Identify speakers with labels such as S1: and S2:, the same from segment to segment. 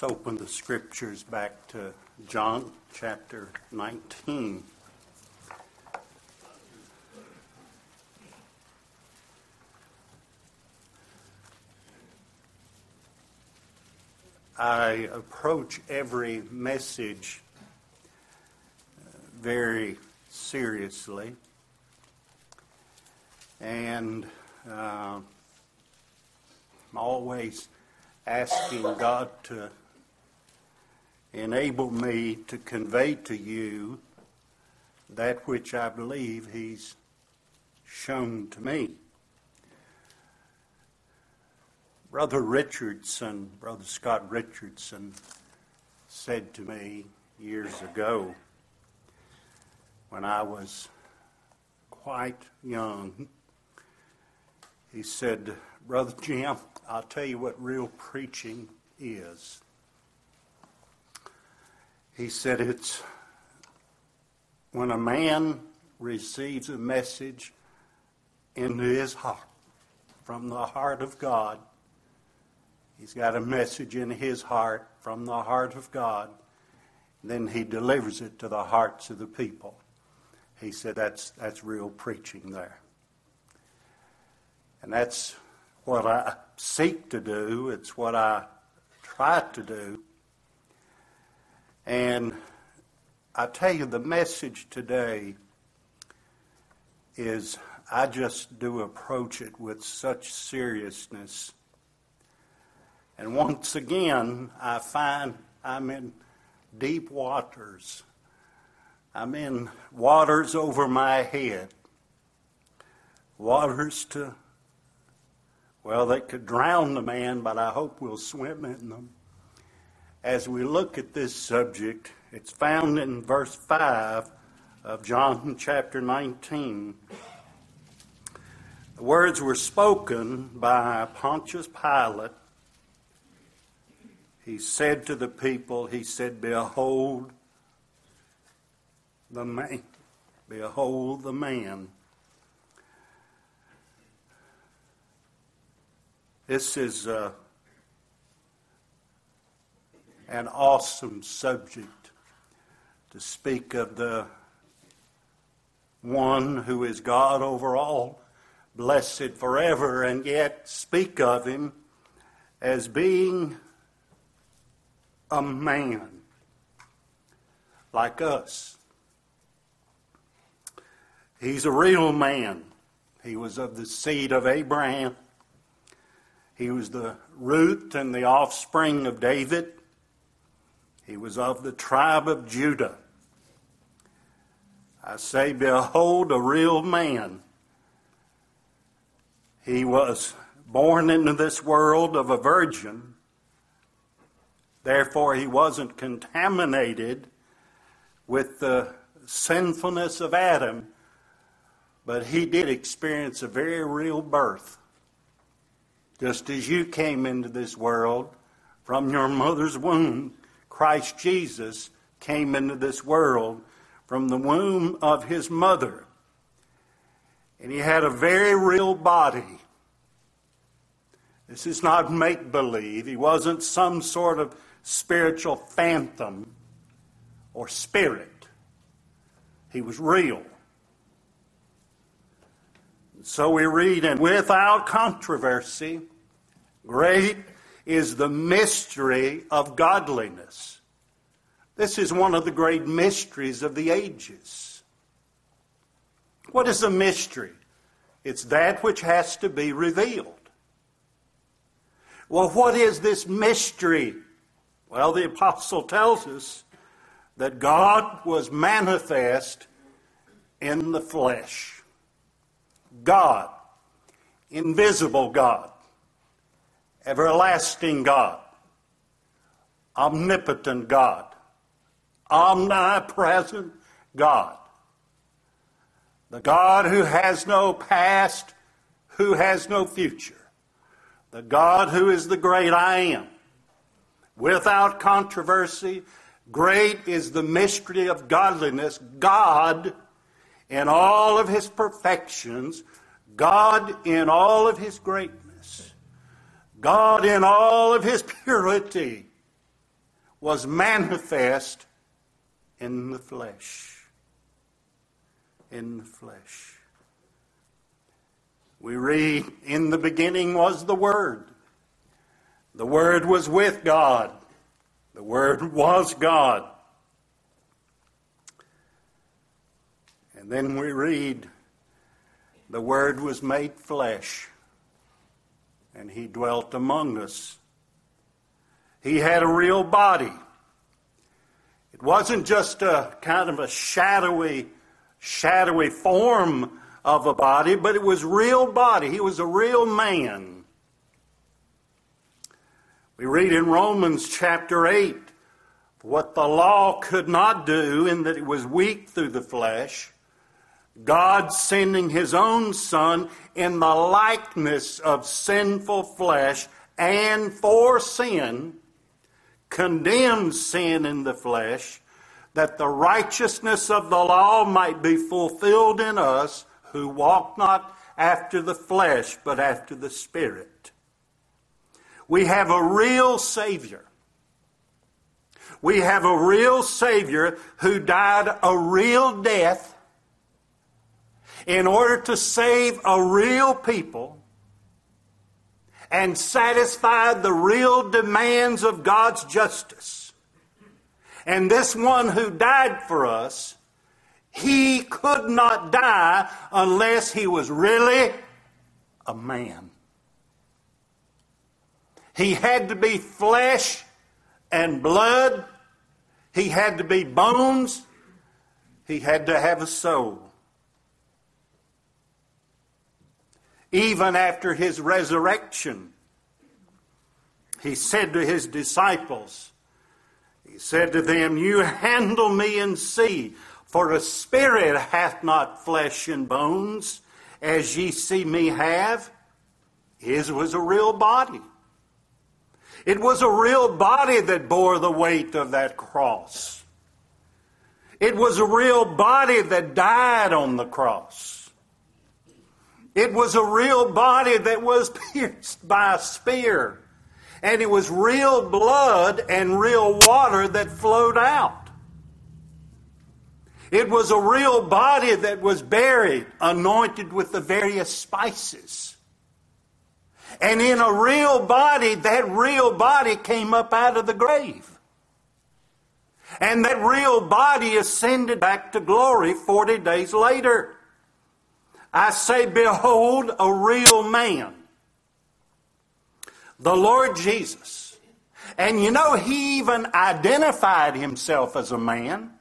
S1: Let's open the scriptures back to John chapter 19. I approach every message very seriously, and I'm always asking God to enable me to convey to you that which I believe He's shown to me. Brother Scott Richardson, said to me years ago when I was quite young, he said, "Brother Jim, I'll tell you what real preaching is." He said it's when a man receives a message into his heart, from the heart of God. He's got a message in his heart from the heart of God. Then he delivers it to the hearts of the people. He said that's real preaching there. And that's what I seek to do. It's what I try to do. And I tell you, the message today is I just do approach it with such seriousness. And once again, I find I'm in deep waters. I'm in waters over my head. Waters they could drown the man, but I hope we'll swim in them. As we look at this subject, it's found in verse 5 of John chapter 19. The words were spoken by Pontius Pilate. He said to the people, he said, "Behold the man. Behold the man." This is an awesome subject to speak of the one who is God over all, blessed forever, and yet speak of him as being a man like us. He's a real man. He was of the seed of Abraham. He was the root and the offspring of David. He was of the tribe of Judah. I say, behold, a real man. He was born into this world of a virgin. Therefore, he wasn't contaminated with the sinfulness of Adam, but he did experience a very real birth. Just as you came into this world from your mother's womb, Christ Jesus came into this world from the womb of his mother. And he had a very real body. This is not make-believe. He wasn't some sort of spiritual phantom or spirit. He was real. So we read, "And without controversy, great is the mystery of godliness." This is one of the great mysteries of the ages. What is a mystery? It's that which has to be revealed. Well, what is this mystery? Well, the apostle tells us that God was manifest in the flesh. God, invisible God, everlasting God, omnipotent God, omnipresent God, the God who has no past, who has no future, the God who is the great I am. Without controversy, great is the mystery of godliness. God in all of his perfections, God in all of his greatness, God in all of his purity, was manifest in the flesh. In the flesh. We read, in the beginning was the Word. The Word was with God. The Word was God. And then we read, the Word was made flesh, and He dwelt among us. He had a real body. It wasn't just a kind of a shadowy form of a body, but it was real body. He was a real man. We read in Romans chapter 8, what the law could not do in that it was weak through the flesh, God sending His own Son in the likeness of sinful flesh, and for sin, condemned sin in the flesh, that the righteousness of the law might be fulfilled in us who walk not after the flesh, but after the Spirit. We have a real Savior. We have a real Savior who died a real death in order to save a real people and satisfy the real demands of God's justice. And this one who died for us, He could not die unless He was really a man. He had to be flesh and blood. He had to be bones. He had to have a soul. Even after His resurrection, He said to His disciples, He said to them, you handle me and see, for a spirit hath not flesh and bones, as ye see me have. His was a real body. It was a real body that bore the weight of that cross. It was a real body that died on the cross. It was a real body that was pierced by a spear. And it was real blood and real water that flowed out. It was a real body that was buried, anointed with the various spices. And in a real body, that real body came up out of the grave. And that real body ascended back to glory 40 days later. I say, behold, a real man. The Lord Jesus. And you know, He even identified Himself as a man.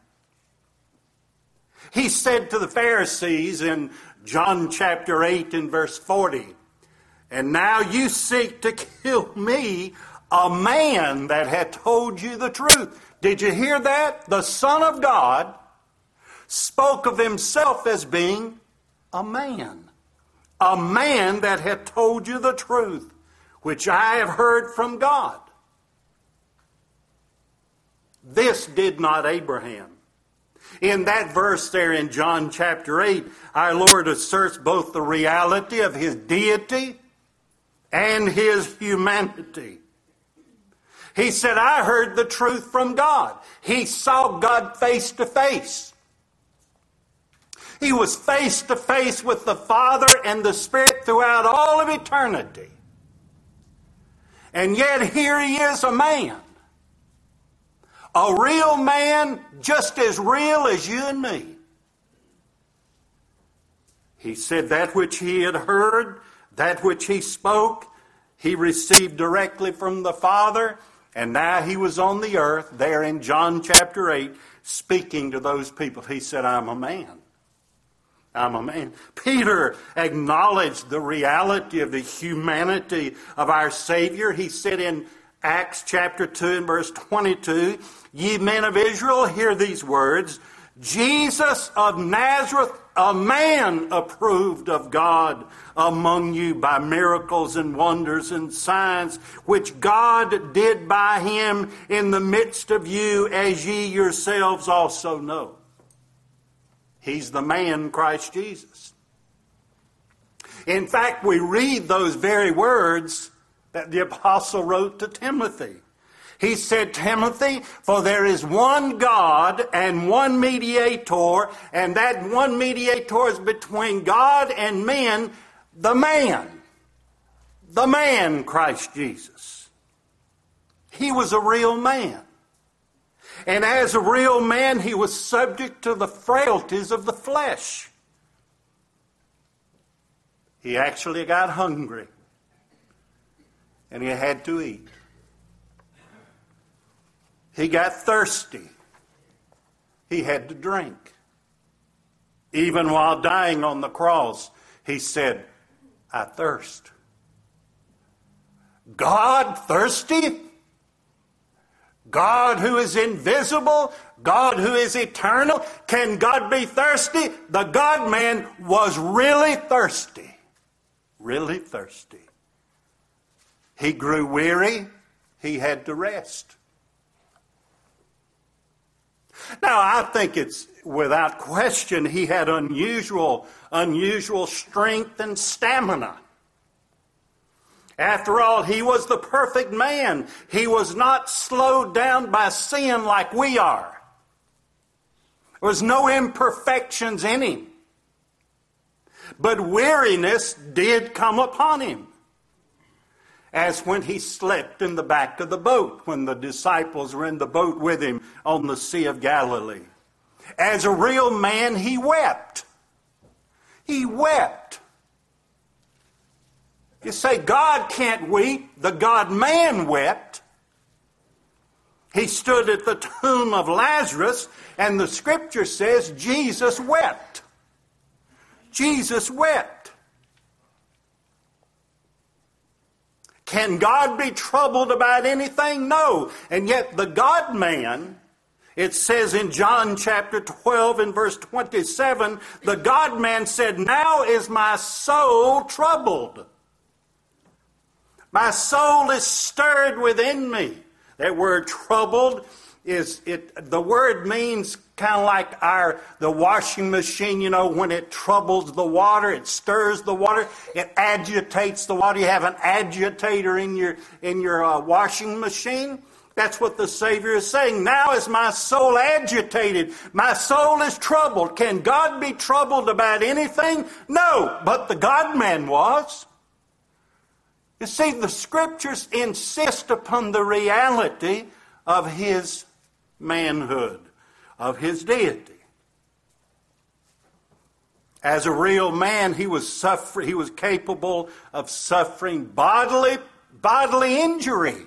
S1: He said to the Pharisees in John chapter 8 and verse 40, and now you seek to kill me, a man that had told you the truth. Did you hear that? The Son of God spoke of Himself as being a man that had told you the truth, which I have heard from God. This did not Abraham. In that verse there in John chapter 8, our Lord asserts both the reality of His deity and His humanity. He said, I heard the truth from God. He saw God face to face. He was face to face with the Father and the Spirit throughout all of eternity. And yet here He is, a man. A real man, just as real as you and me. He said that which He had heard, that which He spoke, He received directly from the Father. And now He was on the earth, there in John chapter 8, speaking to those people. He said, I'm a man. I'm a man. Peter acknowledged the reality of the humanity of our Savior. He said in Acts chapter 2 and verse 22, ye men of Israel, hear these words, Jesus of Nazareth, a man approved of God among you by miracles and wonders and signs, which God did by Him in the midst of you, as ye yourselves also know. He's the man, Christ Jesus. In fact, we read those very words that the apostle wrote to Timothy. He said, Timothy, for there is one God and one mediator, and that one mediator is between God and men, the man, Christ Jesus. He was a real man. And as a real man, he was subject to the frailties of the flesh. He actually got hungry, and he had to eat. He got thirsty. He had to drink. Even while dying on the cross, he said, I thirst. God thirsty? God who is invisible? God who is eternal? Can God be thirsty? The God-man was really thirsty. Really thirsty. He grew weary. He had to rest. Now, I think it's without question he had unusual strength and stamina. After all, he was the perfect man. He was not slowed down by sin like we are. There was no imperfections in him. But weariness did come upon him. As when he slept in the back of the boat, when the disciples were in the boat with him on the Sea of Galilee. As a real man, he wept. He wept. You say, God can't weep. The God-man wept. He stood at the tomb of Lazarus, and the Scripture says Jesus wept. Jesus wept. Can God be troubled about anything? No. And yet the God-man, it says in John chapter 12 and verse 27, the God-man said, now is my soul troubled. My soul is stirred within me. That word troubled the word means kind of like the washing machine, when it troubles the water, it stirs the water, it agitates the water. You have an agitator in your washing machine. That's what the Savior is saying. Now is my soul agitated. My soul is troubled. Can God be troubled about anything? No, but the God-man was. You see, the Scriptures insist upon the reality of his manhood, of his deity. As a real man, he was capable of suffering bodily injury,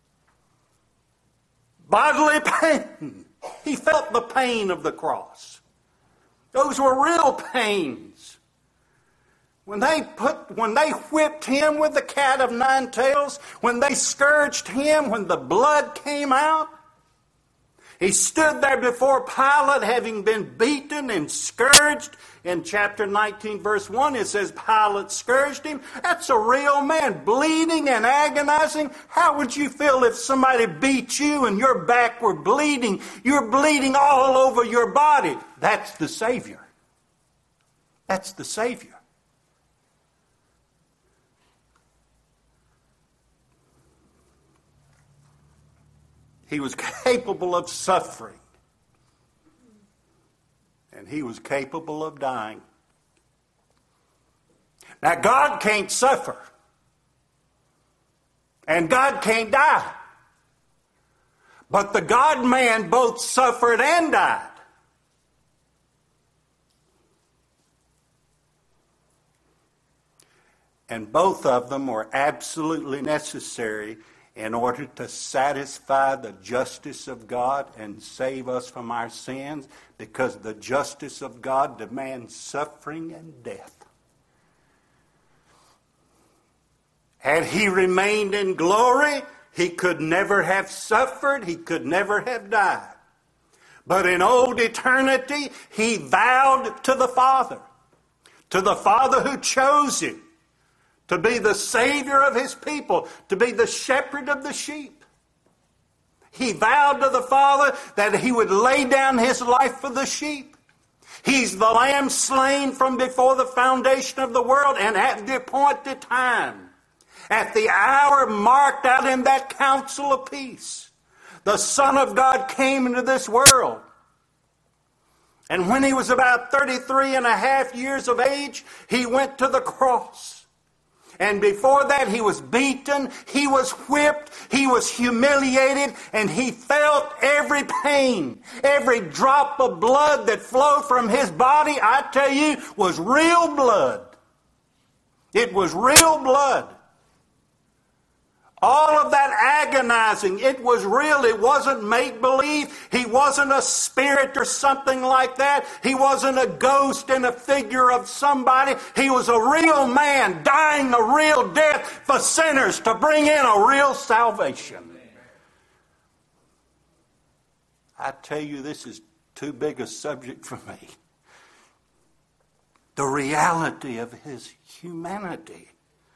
S1: bodily pain. He felt the pain of the cross. Those were real pains. When they whipped him with the cat of nine tails, when they scourged him, when the blood came out, he stood there before Pilate, having been beaten and scourged. In chapter 19, verse 1, it says Pilate scourged him. That's a real man, bleeding and agonizing. How would you feel if somebody beat you and your back were bleeding? You're bleeding all over your body. That's the Savior. That's the Savior. He was capable of suffering. And he was capable of dying. Now, God can't suffer. And God can't die. But the God-man both suffered and died. And both of them were absolutely necessary in order to satisfy the justice of God and save us from our sins, because the justice of God demands suffering and death. Had he remained in glory, he could never have suffered, he could never have died. But in old eternity, he vowed to the Father who chose him, to be the Savior of his people, to be the shepherd of the sheep. He vowed to the Father that he would lay down his life for the sheep. He's the Lamb slain from before the foundation of the world, and at the appointed time, at the hour marked out in that council of peace, The Son of God came into this world. And when he was about 33 and a half years of age, he went to the cross. And before that, he was beaten, he was whipped, he was humiliated, and he felt every pain. Every drop of blood that flowed from his body, I tell you, was real blood. It was real blood. All of that agonizing, it was real. It wasn't make-believe. He wasn't a spirit or something like that. He wasn't a ghost and a figure of somebody. He was a real man dying a real death for sinners to bring in a real salvation. I tell you, this is too big a subject for me. The reality of his humanity.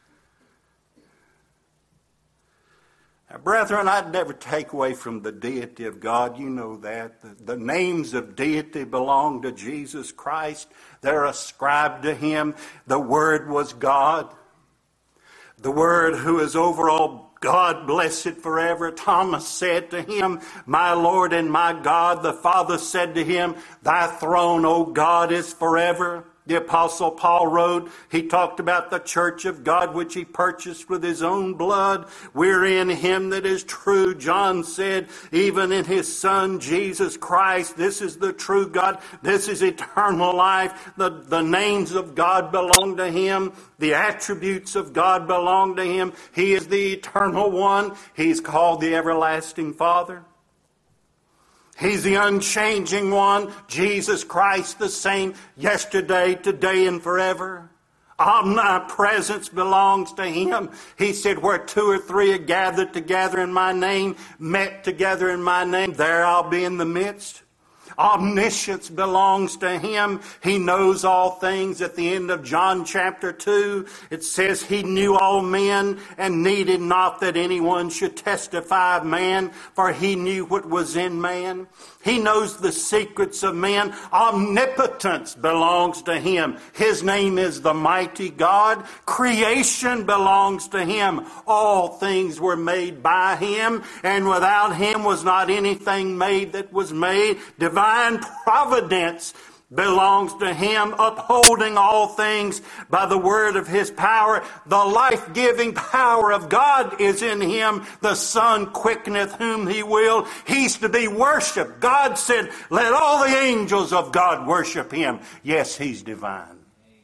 S1: Now, brethren, I'd never take away from the deity of God. You know that. The names of deity belong to Jesus Christ. They're ascribed to him. The Word was God. The Word who is over all God, blessed forever. Thomas said to him, "My Lord and my God." The Father said to him, "Thy throne, O God, is forever." The Apostle Paul wrote, he talked about the church of God which he purchased with his own blood. We're in him that is true. John said, even in his Son, Jesus Christ, this is the true God. This is eternal life. The names of God belong to him. The attributes of God belong to him. He is the eternal one. He's called the everlasting Father. He's the unchanging one, Jesus Christ, the same yesterday, today, and forever. Omnipresence belongs to him. He said, where two or three are gathered together in my name, met together in my name, there I'll be in the midst. Omniscience belongs to him. He knows all things. At the end of John chapter 2, it says he knew all men and needed not that anyone should testify of man, for he knew what was in man. He knows the secrets of men. Omnipotence belongs to him. His name is the mighty God. Creation belongs to him. All things were made by him, and without him was not anything made that was made. Divine providence belongs to him, upholding all things by the word of his power. The life-giving power of God is in him. The Son quickeneth whom he will. He's to be worshipped. God said, let all the angels of God worship him. Yes, he's divine.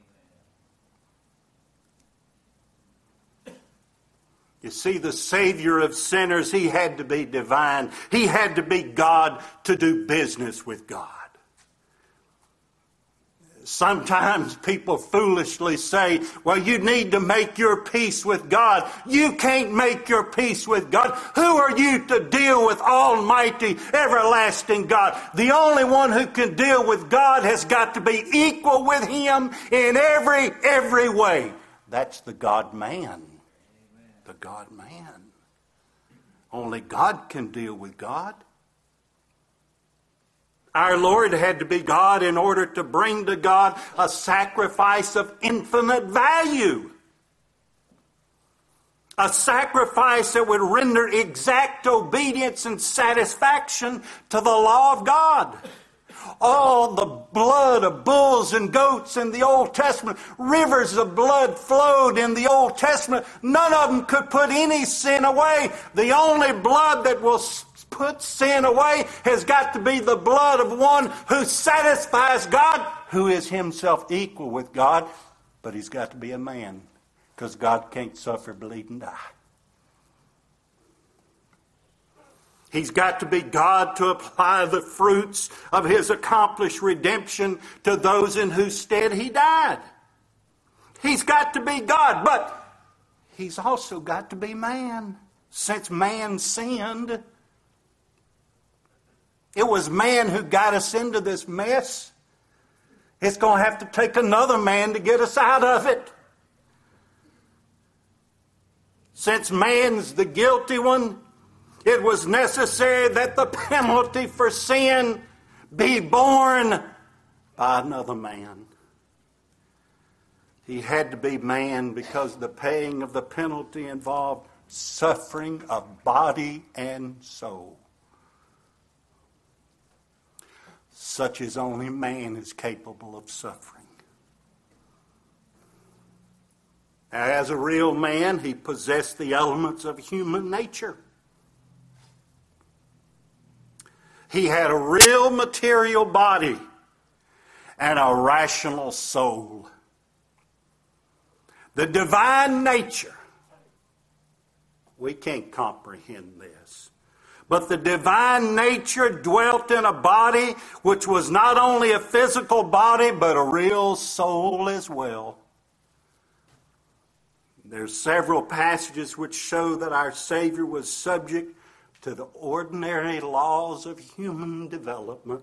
S1: You see, the Savior of sinners, he had to be divine. He had to be God to do business with God. Sometimes people foolishly say, well, you need to make your peace with God. You can't make your peace with God. Who are you to deal with Almighty, everlasting God? The only one who can deal with God has got to be equal with him in every way. That's the God-man. The God-man. Only God can deal with God. Our Lord had to be God in order to bring to God a sacrifice of infinite value. A sacrifice that would render exact obedience and satisfaction to the law of God. All the blood of bulls and goats in the Old Testament, rivers of blood flowed in the Old Testament. None of them could put any sin away. The only blood that will put sin away has got to be the blood of one who satisfies God, who is himself equal with God, but he's got to be a man, because God can't suffer, bleed, and die. He's got to be God to apply the fruits of his accomplished redemption to those in whose stead he died. He's got to be God, but he's also got to be man, since man sinned. It was man who got us into this mess. It's going to have to take another man to get us out of it. Since man's the guilty one, it was necessary that the penalty for sin be borne by another man. He had to be man because the paying of the penalty involved suffering of body and soul. such as only man is capable of suffering. As a real man, he possessed the elements of human nature. He had a real material body and a rational soul. The divine nature, we can't comprehend this, but the divine nature dwelt in a body which was not only a physical body, but a real soul as well. There's several passages which show that our Savior was subject to the ordinary laws of human development,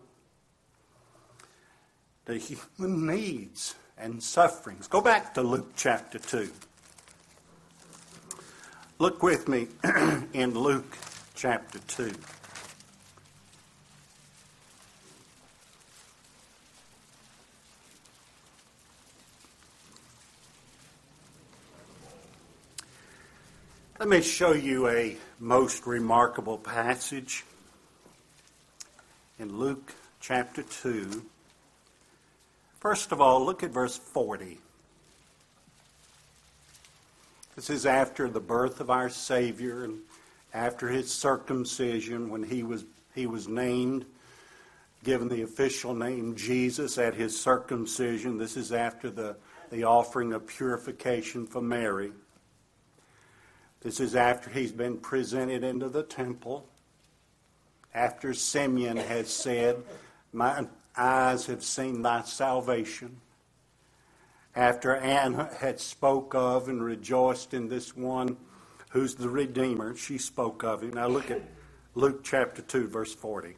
S1: the human needs and sufferings. Go back to Luke chapter 2. Look with me in Luke chapter 2. Let me show you a most remarkable passage in Luke chapter 2. First of all, look at verse 40. This is after the birth of our Savior and after his circumcision, when he was named, given the official name Jesus at his circumcision. This is after the offering of purification for Mary. This is after he's been presented into the temple, after Simeon has said, "My eyes have seen thy salvation," after Anna had spoke of and rejoiced in this one who's the Redeemer. She spoke of him. Now look at Luke chapter 2, verse 40.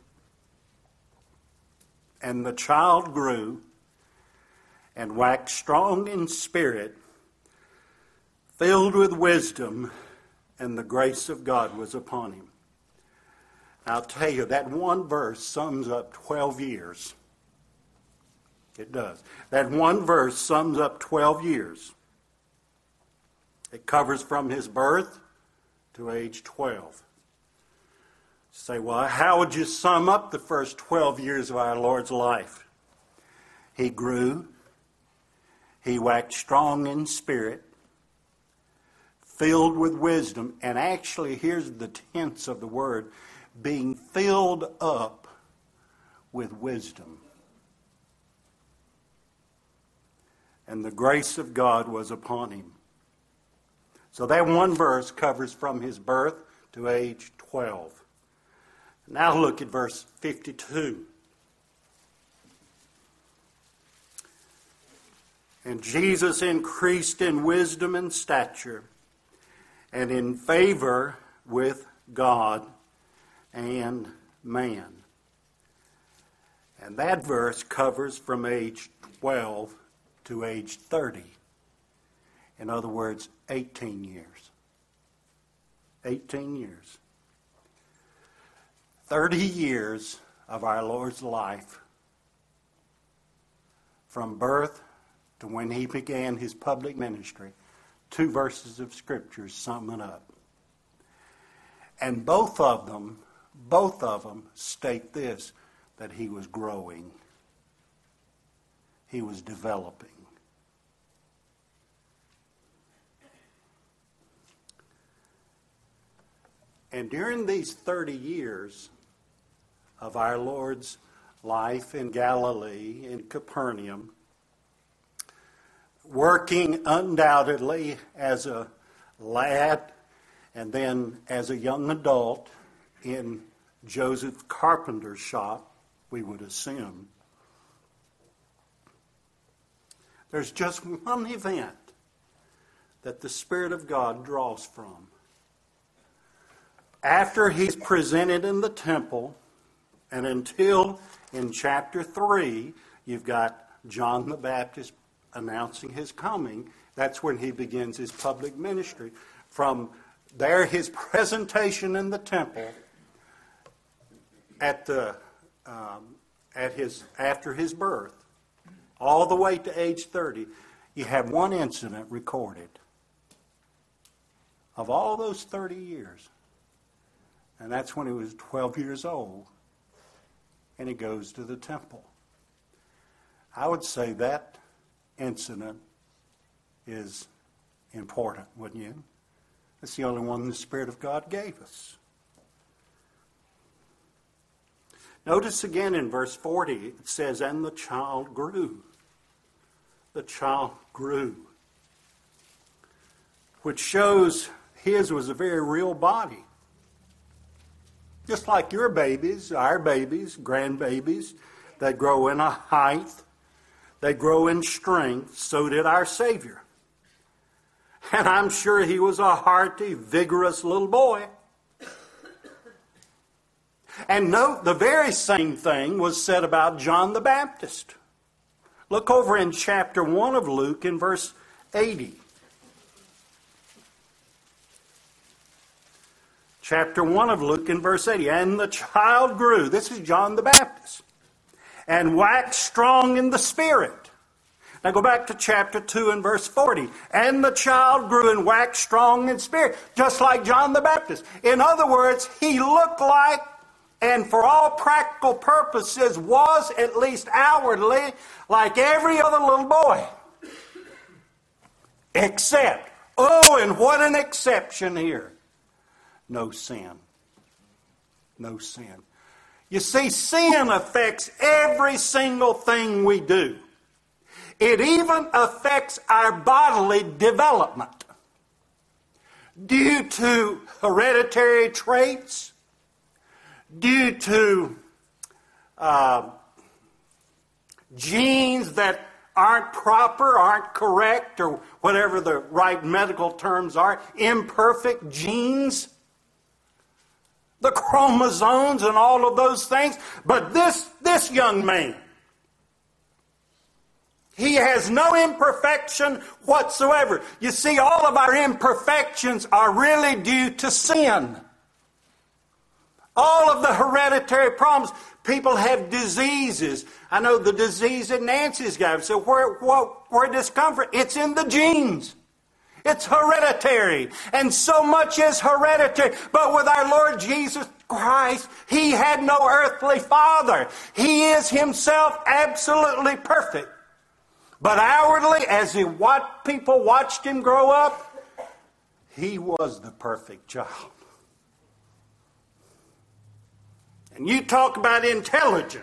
S1: "And the child grew and waxed strong in spirit, filled with wisdom, and the grace of God was upon him." I'll tell you, that one verse sums up 12 years. It does. That one verse sums up 12 years. It covers from his birth to age 12. You say, well, how would you sum up the first 12 years of our Lord's life? He grew. He waxed strong in spirit, filled with wisdom. And actually, here's the tense of the word, being filled up with wisdom. And the grace of God was upon him. So that one verse covers from his birth to age 12. Now look at verse 52. "And Jesus increased in wisdom and stature, and in favor with God and man." And that verse covers from age 12 to age 30. In other words, 18 years. 18 years. 30 years of our Lord's life, from birth to when he began his public ministry. 2 verses of Scripture sum it up. And both of them state this, that he was growing. He was developing. And during these 30 years of our Lord's life in Galilee, in Capernaum, working undoubtedly as a lad and then as a young adult in Joseph Carpenter's shop, we would assume, there's just one event that the Spirit of God draws from. After he's presented in the temple, and until in chapter 3, you've got John the Baptist announcing his coming. That's when he begins his public ministry. From there, his presentation in the temple after his birth, all the way to age 30, you have one incident recorded of all those 30 years. And that's when he was 12 years old. and he goes to the temple. I would say that incident is important, wouldn't you? It's the only one the Spirit of God gave us. Notice again in verse 40, it says, and the child grew. The child grew. Which shows his was a very real body. Just like your babies, our babies, grandbabies, they grow in a height, they grow in strength, so did our Savior. And I'm sure he was a hearty, vigorous little boy. And note, the very same thing was said about John the Baptist. Look over in chapter 1 of Luke in verse 80. Chapter 1 of Luke in verse 80. And the child grew. This is John the Baptist. And waxed strong in the Spirit. Now go back to chapter 2 and verse 40. And the child grew and waxed strong in spirit. Just like John the Baptist. In other words, he looked like, and for all practical purposes was, at least outwardly, like every other little boy. Except, oh, and what an exception here. No sin. No sin. You see, sin affects every single thing we do. It even affects our bodily development. Due to hereditary traits, due to genes that aren't proper, aren't correct, or whatever the right medical terms are, imperfect genes, the chromosomes and all of those things. But this young man, he has no imperfection whatsoever. You see, all of our imperfections are really due to sin. All of the hereditary problems. People have diseases. I know the disease that Nancy's got. So where discomfort? It's in the genes. It's hereditary. And so much is hereditary. But with our Lord Jesus Christ, he had no earthly father. He is himself absolutely perfect. But outwardly, as people watched him grow up, he was the perfect child. And you talk about intelligent.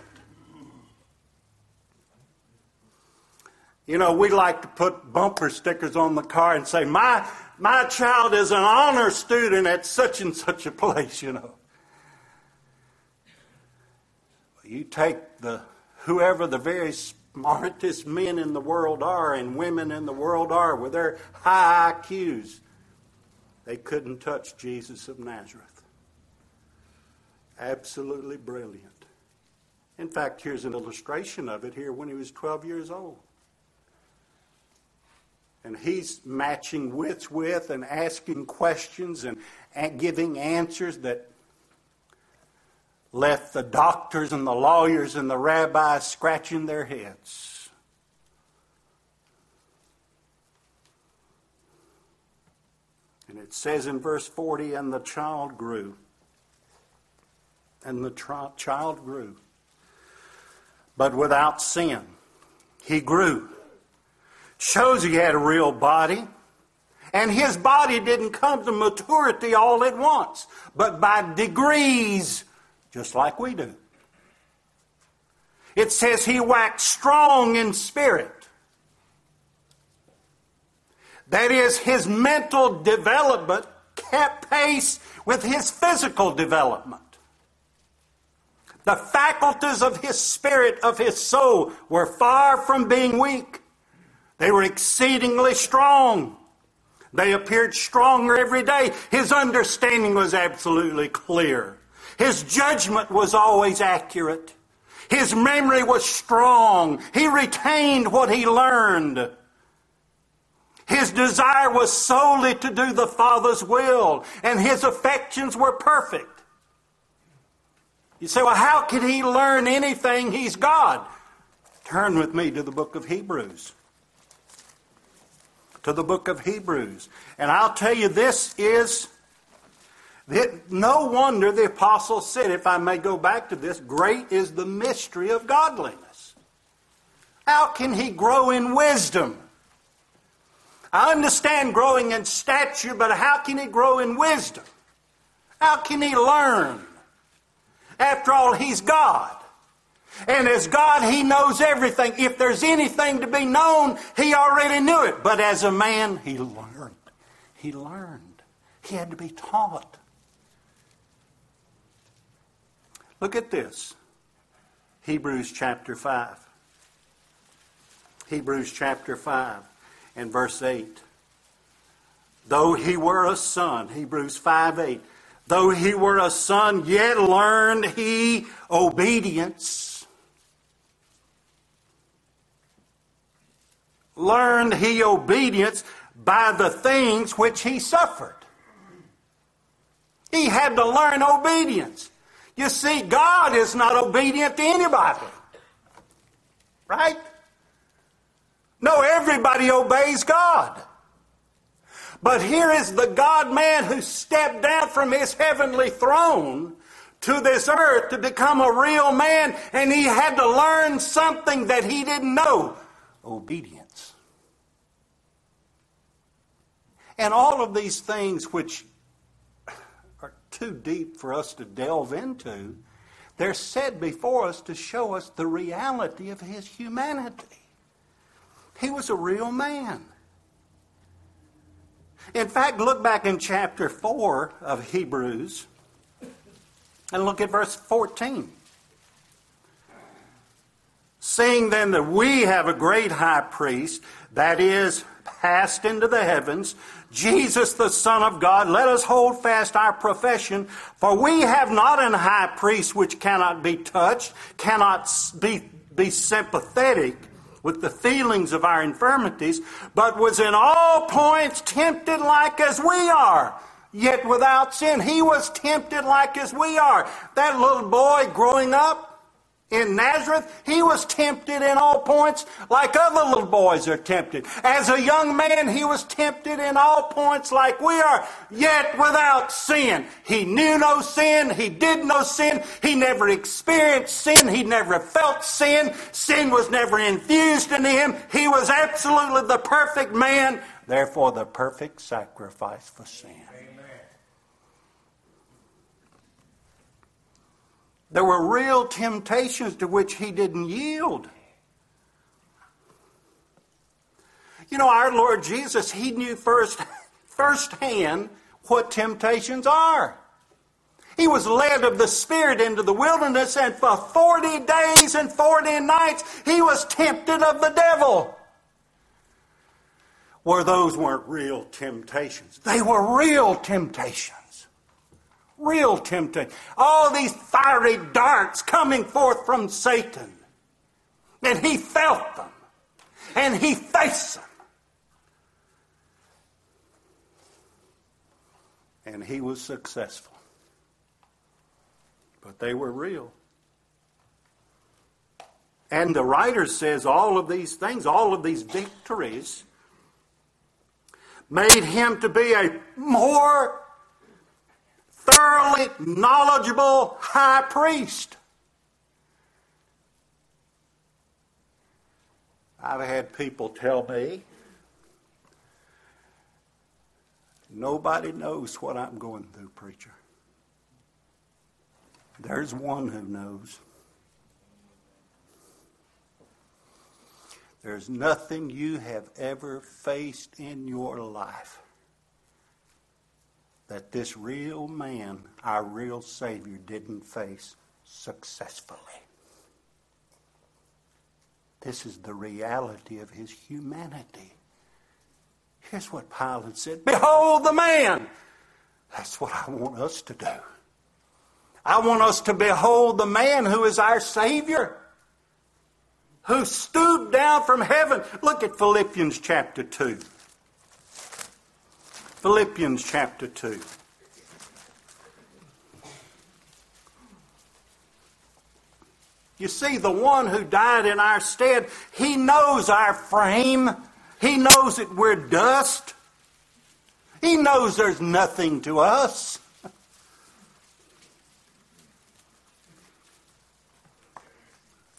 S1: You know, we like to put bumper stickers on the car and say, my child is an honor student at such and such a place, you know. You take whoever the very smartest men in the world are and women in the world are with their high IQs, they couldn't touch Jesus of Nazareth. Absolutely brilliant. In fact, here's an illustration of it here when he was 12 years old. And he's matching wits with and asking questions and giving answers that left the doctors and the lawyers and the rabbis scratching their heads. And it says in verse 40, and the child grew. And the child grew. But without sin. He grew. Shows he had a real body. And his body didn't come to maturity all at once, but by degrees, just like we do. It says he waxed strong in spirit. That is, his mental development kept pace with his physical development. The faculties of his spirit, of his soul, were far from being weak. They were exceedingly strong. They appeared stronger every day. His understanding was absolutely clear. His judgment was always accurate. His memory was strong. He retained what he learned. His desire was solely to do the Father's will, and his affections were perfect. You say, well, how could he learn anything? He's God. Turn with me to the book of Hebrews. To the book of Hebrews. And I'll tell you, this is No wonder the apostle said, if I may go back to this, great is the mystery of godliness. How can he grow in wisdom? I understand growing in stature, but how can he grow in wisdom? How can he learn? After all, he's God. And as God, he knows everything. If there's anything to be known, he already knew it. But as a man, he learned. He learned. He had to be taught. Look at this. Hebrews chapter 5. Hebrews chapter 5 and verse 8. Though he were a son, Hebrews 5:8. Though he were a son, yet learned he obedience. Learned he obedience by the things which he suffered. He had to learn obedience. You see, God is not obedient to anybody. Right? No, everybody obeys God. But here is the God-man who stepped down from his heavenly throne to this earth to become a real man, and he had to learn something that he didn't know. Obedience. And all of these things which are too deep for us to delve into, they're said before us to show us the reality of his humanity. He was a real man. In fact, look back in chapter 4 of Hebrews and look at verse 14. Seeing then that we have a great high priest, that is, passed into the heavens, Jesus the Son of God, let us hold fast our profession, for we have not an high priest which cannot be touched, cannot be sympathetic with the feelings of our infirmities, but was in all points tempted like as we are, yet without sin. He was tempted like as we are. That little boy growing up in Nazareth, he was tempted in all points like other little boys are tempted. As a young man, he was tempted in all points like we are, yet without sin. He knew no sin. He did no sin. He never experienced sin. He never felt sin. Sin was never infused into him. He was absolutely the perfect man, therefore the perfect sacrifice for sin. There were real temptations to which he didn't yield. You know, our Lord Jesus, he knew firsthand what temptations are. He was led of the Spirit into the wilderness, and for 40 days and 40 nights he was tempted of the devil. Where those weren't real temptations. They were real temptations. Real temptation. All these fiery darts coming forth from Satan. And he felt them. And he faced them. And he was successful. But they were real. And the writer says all of these things, all of these victories, made him to be a more thoroughly knowledgeable high priest. I've had people tell me, nobody knows what I'm going through, preacher. There's one who knows. There's nothing you have ever faced in your life that this real man, our real Savior, didn't face successfully. This is the reality of his humanity. Here's what Pilate said, "Behold the man!" That's what I want us to do. I want us to behold the man who is our Savior, who stooped down from heaven. Look at Philippians chapter 2. Philippians chapter 2. You see, the one who died in our stead, he knows our frame. He knows that we're dust. He knows there's nothing to us.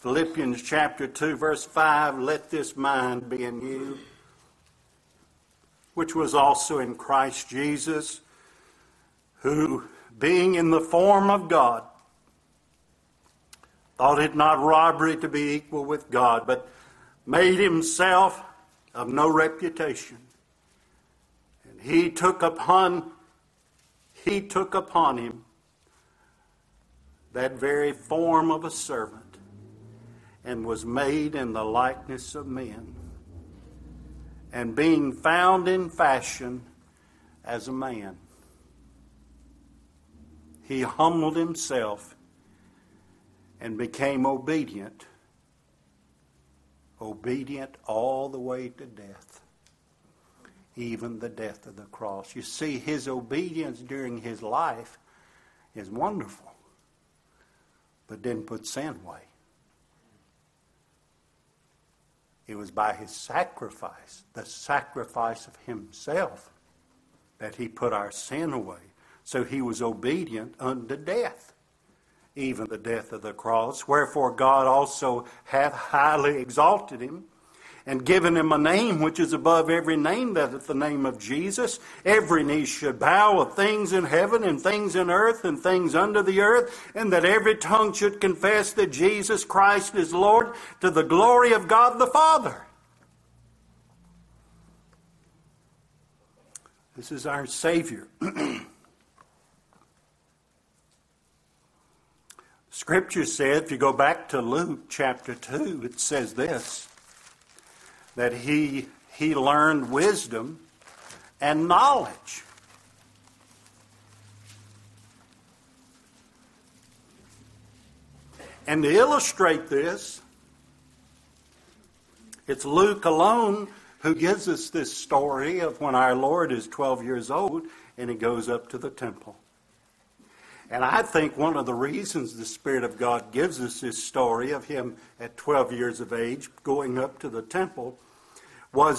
S1: Philippians chapter 2, verse 5, let this mind be in you, which was also in Christ Jesus, who, being in the form of God, thought it not robbery to be equal with God, but made himself of no reputation. And he took upon him that very form of a servant, and was made in the likeness of men. And being found in fashion as a man, he humbled himself and became obedient all the way to death, even the death of the cross. You see, his obedience during his life is wonderful, but didn't put sin away. It was by his sacrifice, the sacrifice of himself, that he put our sin away. So he was obedient unto death, even the death of the cross. Wherefore God also hath highly exalted him, and given him a name which is above every name, that at the name of Jesus every knee should bow, of things in heaven and things in earth and things under the earth, and that every tongue should confess that Jesus Christ is Lord, to the glory of God the Father. This is our Savior. Scripture said, if you go back to Luke chapter 2, it says this, that he learned wisdom and knowledge. And to illustrate this, it's Luke alone who gives us this story of when our Lord is 12 years old and he goes up to the temple. And I think one of the reasons the Spirit of God gives us this story of him at 12 years of age going up to the temple was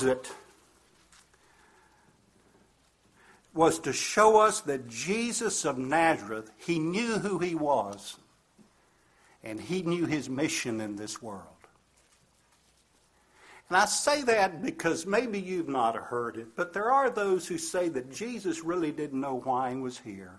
S1: to show us that Jesus of Nazareth, he knew who he was, and he knew his mission in this world. And I say that because maybe you've not heard it, but there are those who say that Jesus really didn't know why he was here.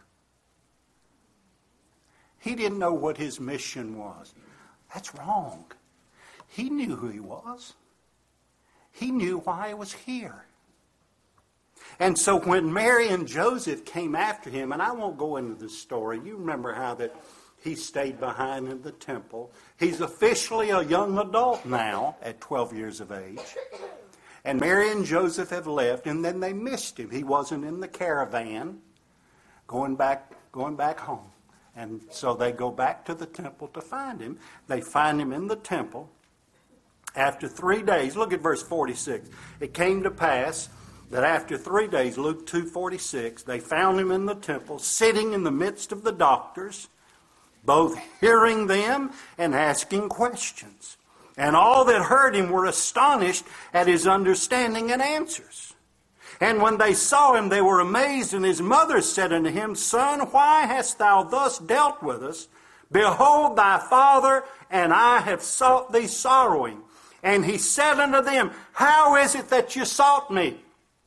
S1: He didn't know what his mission was. That's wrong. He knew who he was. He knew why he was here. And so when Mary and Joseph came after him, and I won't go into the story, you remember how that he stayed behind in the temple. He's officially a young adult now at 12 years of age. And Mary and Joseph have left, and then they missed him. He wasn't in the caravan going back home. And so they go back to the temple to find him. They find him in the temple. After 3 days, look at verse 46. It came to pass that after 3 days, Luke 2:46, they found him in the temple, sitting in the midst of the doctors, both hearing them and asking questions. And all that heard him were astonished at his understanding and answers. And when they saw him, they were amazed, and his mother said unto him, Son, why hast thou thus dealt with us? Behold, thy father and I have sought thee sorrowing. And he said unto them, How is it that you sought me?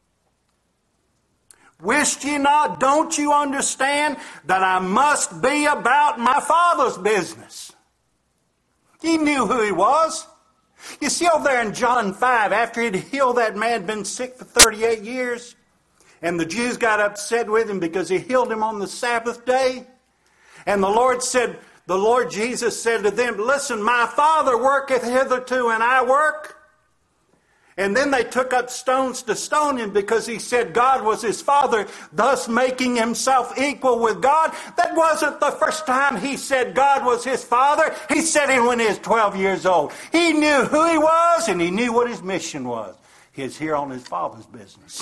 S1: Wist ye not, don't you understand, that I must be about my Father's business? He knew who he was. You see over there in John 5, after he'd healed that man, been sick for 38 years, and the Jews got upset with him because he healed him on the Sabbath day. And the Lord Jesus said to them, Listen, my Father worketh hitherto, and I work. And then they took up stones to stone him because he said God was his Father, thus making himself equal with God. That wasn't the first time he said God was his Father. He said it when he was 12 years old. He knew who he was and he knew what his mission was. He was here on his Father's business.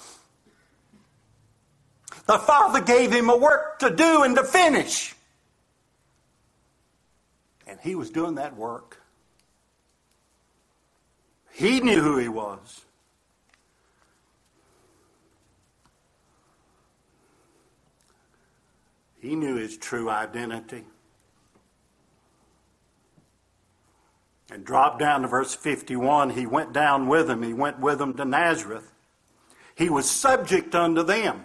S1: The Father gave him a work to do and to finish. And he was doing that work. He knew who he was. He knew his true identity. And drop down to verse 51. He went down with them. He went with them to Nazareth. He was subject unto them.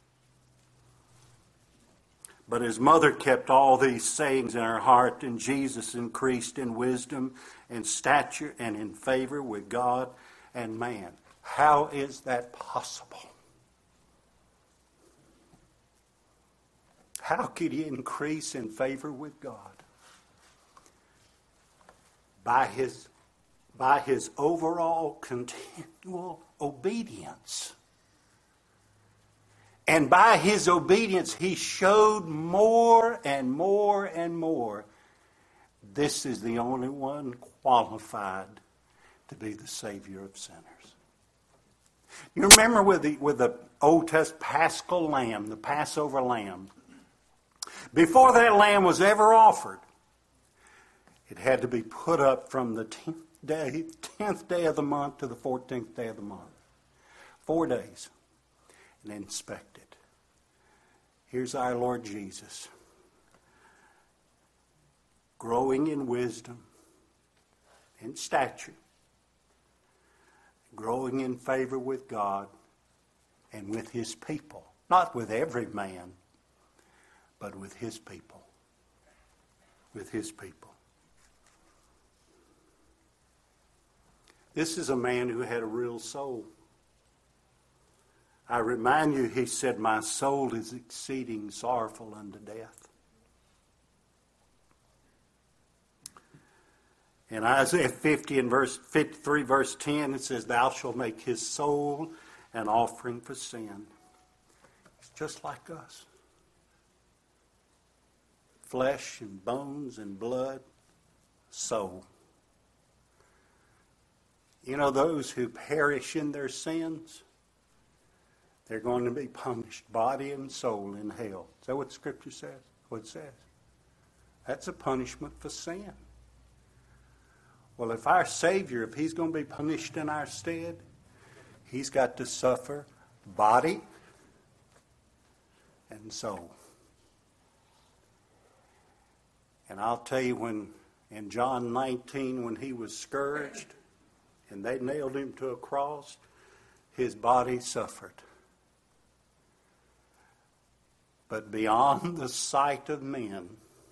S1: But his mother kept all these sayings in her heart, and Jesus increased in wisdom and stature and in favor with God and man. How is that possible? How could he increase in favor with God? By his overall continual obedience. And by his obedience, he showed more and more and more. This is the only one qualified to be the Savior of sinners. You remember with the Old Testament Paschal lamb, the Passover lamb, before that lamb was ever offered, it had to be put up from the 10th day of the month to the 14th day of the month. 4 days. And inspected. Here's our Lord Jesus, growing in wisdom and stature, growing in favor with God and with his people. Not with every man, but with his people. With his people. This is a man who had a real soul. I remind you, he said, my soul is exceeding sorrowful unto death. In Isaiah 50 and verse 53, verse 10, it says, thou shalt make his soul an offering for sin. It's just like us. Flesh and bones and blood, soul. You know, those who perish in their sins, they're going to be punished, body and soul, in hell. Is that what Scripture says? What it says? That's a punishment for sin. Well, if our Savior, if he's going to be punished in our stead, he's got to suffer body and soul. And I'll tell you, when in John 19, when he was scourged and they nailed him to a cross, his body suffered. But beyond the sight of men,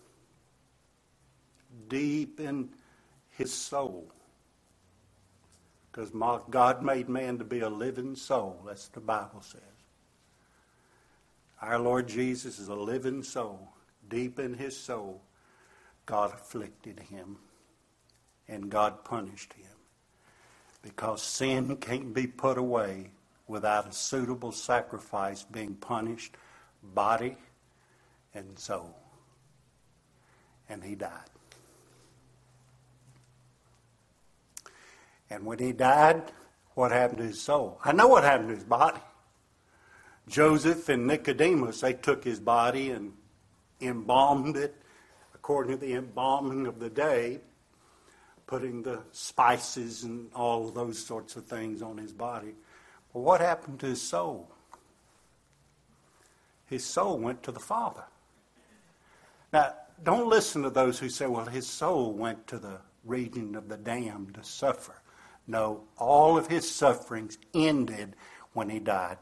S1: deep in his soul, because God made man to be a living soul, that's what the Bible says. Our Lord Jesus is a living soul. Deep in his soul, God afflicted him and God punished him. Because sin can't be put away without a suitable sacrifice being punished, body and soul. And he died. And when he died, what happened to his soul? I know what happened to his body. Joseph and Nicodemus, they took his body and embalmed it according to the embalming of the day, putting the spices and all of those sorts of things on his body. Well, what happened to his soul? His soul went to the Father. Now, don't listen to those who say, well, his soul went to the region of the damned to suffer. No, all of his sufferings ended when he died.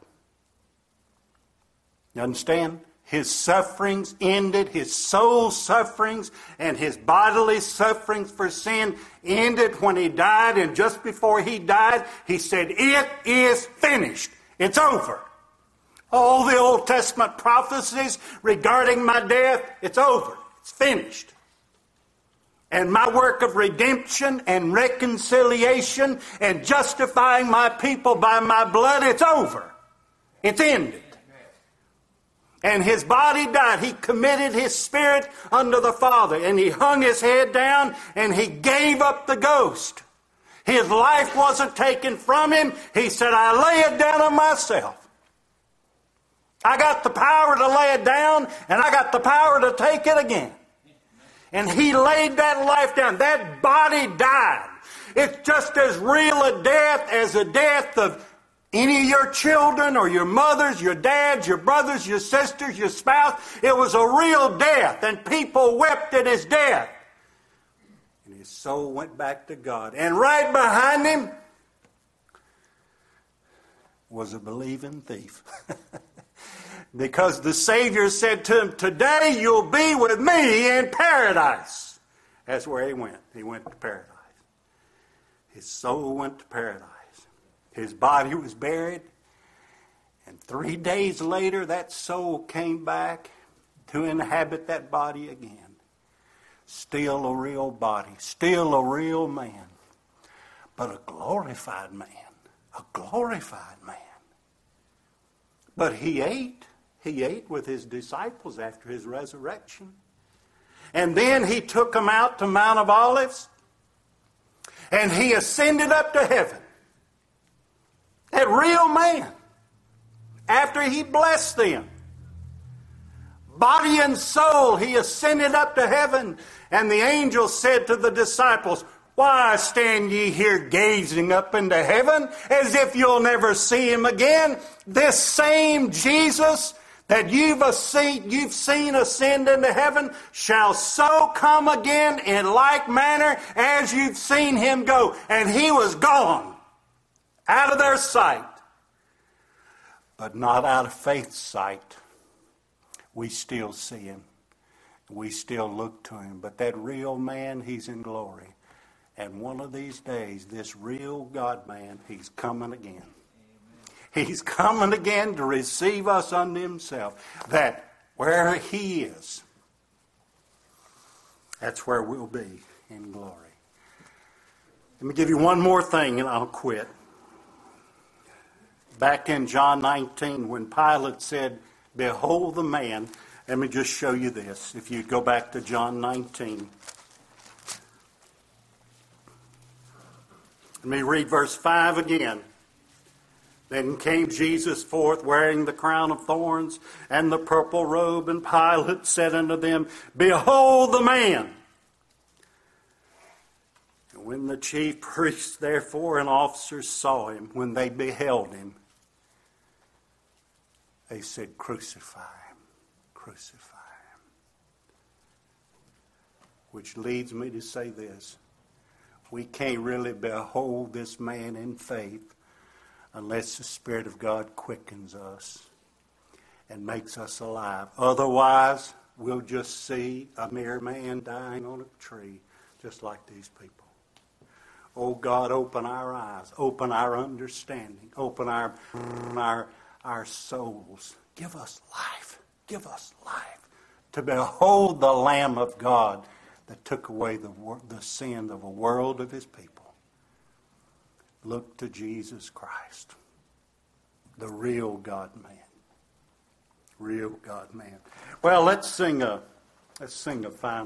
S1: You understand? His sufferings ended, his soul sufferings and his bodily sufferings for sin ended when he died. And just before he died, he said, it is finished. It's over. All the Old Testament prophecies regarding my death, it's over. It's finished. And my work of redemption and reconciliation and justifying my people by my blood, it's over. It's ended. And his body died. He committed his spirit unto the Father. And he hung his head down and he gave up the ghost. His life wasn't taken from him. He said, I lay it down on myself. I got the power to lay it down and I got the power to take it again. And he laid that life down. That body died. It's just as real a death as the death of any of your children or your mothers, your dads, your brothers, your sisters, your spouse. It was a real death, and people wept at his death. And his soul went back to God. And right behind him was a believing thief. Because the Savior said to him, today you'll be with me in paradise. That's where he went. He went to paradise. His soul went to paradise. His body was buried. And 3 days later, that soul came back to inhabit that body again. Still a real body. Still a real man. But a glorified man. A glorified man. But he ate. He ate with his disciples after his resurrection. And then he took them out to Mount of Olives. And he ascended up to heaven. That real man. After he blessed them. Body and soul, he ascended up to heaven. And the angel said to the disciples, why stand ye here gazing up into heaven as if you'll never see him again? This same Jesus that you've seen ascend into heaven shall so come again in like manner as you've seen him go. And he was gone out of their sight, but not out of faith's sight. We still see him. We still look to him. But that real man, he's in glory. And one of these days, this real God man, he's coming again. He's coming again to receive us unto himself. That where he is, that's where we'll be in glory. Let me give you one more thing and I'll quit. Back in John 19, when Pilate said, behold the man, let me just show you this. If you go back to John 19. Let me read verse 5 again. Then came Jesus forth wearing the crown of thorns and the purple robe, and Pilate said unto them, behold the man. And when the chief priests therefore and officers saw him, when they beheld him, they said, crucify him, crucify him. Which leads me to say this. We can't really behold this man in faith unless the Spirit of God quickens us and makes us alive. Otherwise, we'll just see a mere man dying on a tree, just like these people. Oh God, open our eyes, open our understanding, open our souls. Give us life to behold the Lamb of God that took away the sin of a world of his people. Look to Jesus Christ, the real God-man. Real God-man. Well, let's sing a final